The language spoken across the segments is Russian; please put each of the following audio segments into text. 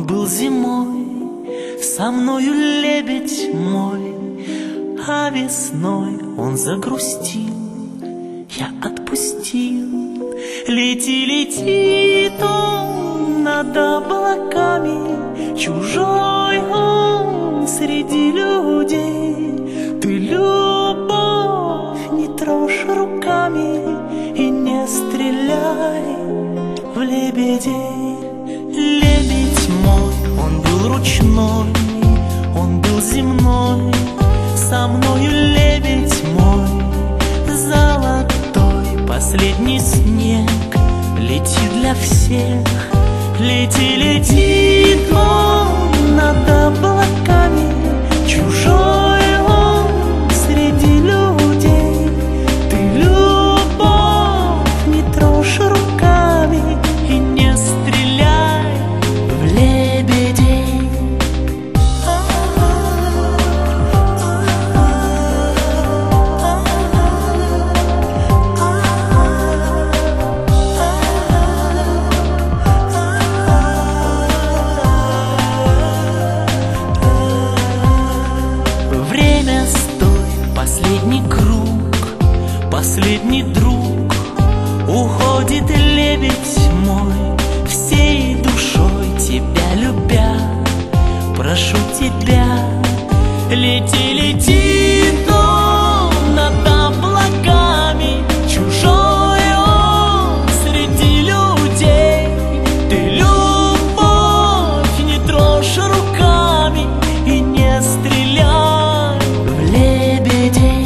Он был зимой, со мною лебедь мой, а весной он загрустил, я отпустил. Лети, летит он над облаками, чужой он среди людей. Ты, любовь, не трожь руками и не стреляй в лебедей. Лебедь мой, он был ручной, он был земной, со мною лебедь мой, золотой последний снег летит для всех. Лети, летит он над облаками, чужой он среди людей. Ты, любовь, не трожь руками и не стреляй в лебедей. Время, стой, последний круг, последний друг. Уходит лебедь мой, всей душой тебя любя. Прошу тебя, лети, летит он над облаками, чужой он среди людей. Ты, любовь, не трожь руками и не стреляй в лебедей.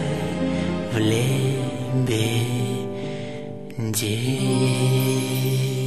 В лебедей.